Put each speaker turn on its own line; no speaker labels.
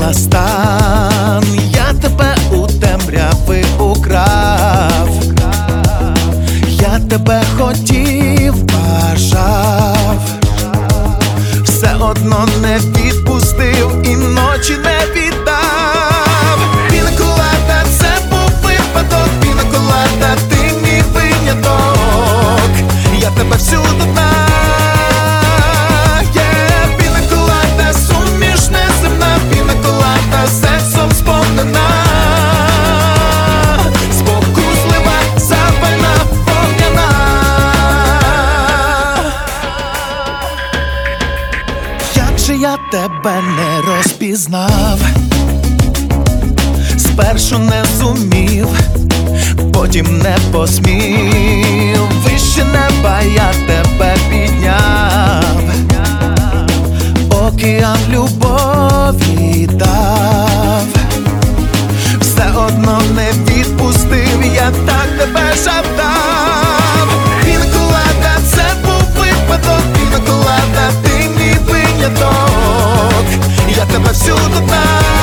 стан. Я тебе у темряви украв, я тебе хотів, бажав, все одно не відпустив і ночі не віддав. Пінаколада, це був випадок, пінаколада, ти мій виняток, я тебе всюди знаю. Пінаколада, суміш неземна, пінаколада, сексом сповнена, спокуслива, запальна, вогняна. Як же я тебе не розпізнав, спершу не зумів, потім не посмів, вище неба я тебе підняв, океан любові дав, все одно не відпустив, я так тебе жадав. Пінаколада, це був випадок, пінаколада, ти мій виняток, я тебе всюди знаю.